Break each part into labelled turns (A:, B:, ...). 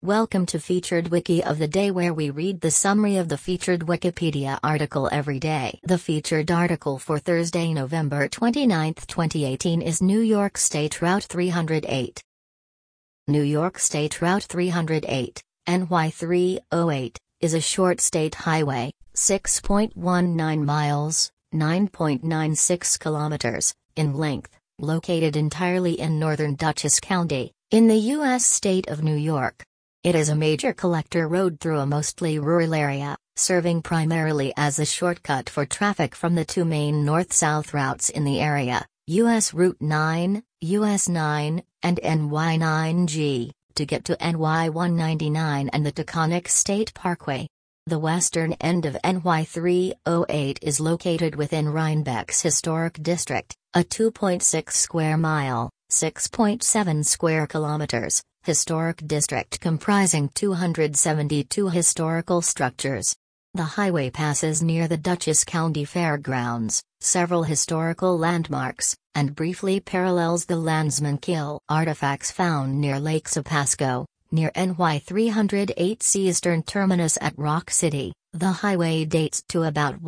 A: Welcome to Featured Wiki of the Day, where we read the summary of the featured Wikipedia article every day. The featured article for Thursday, November 29, 2018 is New York State Route 308. New York State Route 308, NY 308, is a short state highway, 6.19 miles, 9.96 kilometers, in length, located entirely in northern Dutchess County, in the U.S. state of New York. It is a major collector road through a mostly rural area, serving primarily as a shortcut for traffic from the two main north-south routes in the area, U.S. Route 9, US 9, and NY 9G, to get to NY 199 and the Taconic State Parkway. The western end of NY 308 is located within Rhinebeck's Historic District, a 2.6 square mile, 6.7 square kilometers, historic district comprising 272 historical structures. The highway passes near the Dutchess County Fairgrounds, several historical landmarks, and briefly parallels the Landsman Kill artifacts found near Lake Sapasco, near NY 308's eastern terminus at Rock City. The highway dates to about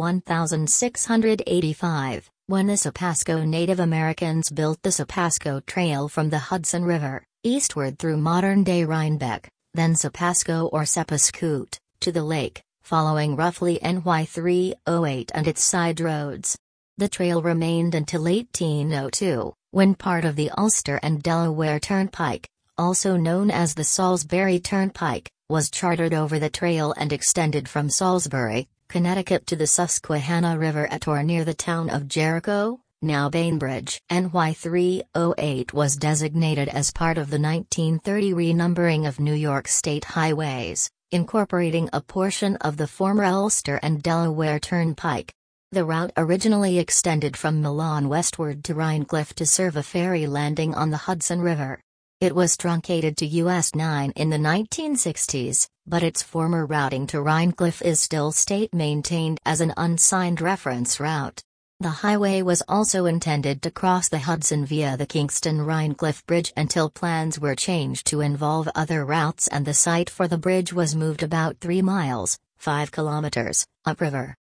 A: 1685, when the Sapasco Native Americans built the Sapasco Trail from the Hudson River, eastward through modern-day Rhinebeck, then Sapasco or Sepascoot, to the lake, following roughly NY 308 and its side roads. The trail remained until 1802, when part of the Ulster and Delaware Turnpike, also known as the Salisbury Turnpike, was chartered over the trail and extended from Salisbury, Connecticut to the Susquehanna River at or near the town of Jericho, now Bainbridge. NY 308 was designated as part of the 1930 renumbering of New York state highways, incorporating a portion of the former Ulster and Delaware Turnpike. The route originally extended from Milan westward to Rhinecliff to serve a ferry landing on the Hudson River. It was truncated to US 9 in the 1960s, but its former routing to Rhinecliff is still state-maintained as an unsigned reference route. The highway was also intended to cross the Hudson via the Kingston-Rhinecliff Bridge until plans were changed to involve other routes and the site for the bridge was moved about 3 miles, 5 kilometers, upriver.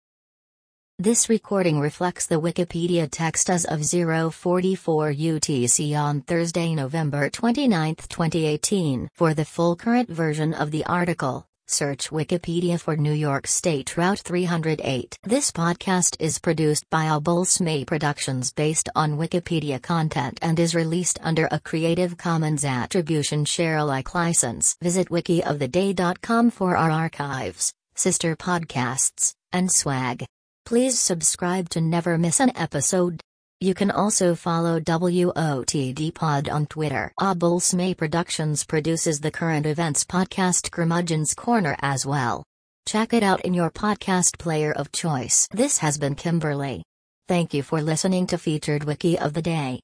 A: This recording reflects the Wikipedia text as of 0:44 UTC on Thursday, November 29, 2018. For the full current version of the article, search Wikipedia for New York State Route 308. This podcast is produced by Abulsme Productions based on Wikipedia content and is released under a Creative Commons Attribution Share Alike license. Visit wikioftheday.com for our archives, sister podcasts, and swag. Please subscribe to never miss an episode. You can also follow WOTD Pod on Twitter. Abulsme Productions produces the current events podcast Curmudgeon's Corner as well. Check it out in your podcast player of choice. This has been Kimberly. Thank you for listening to Featured Wiki of the Day.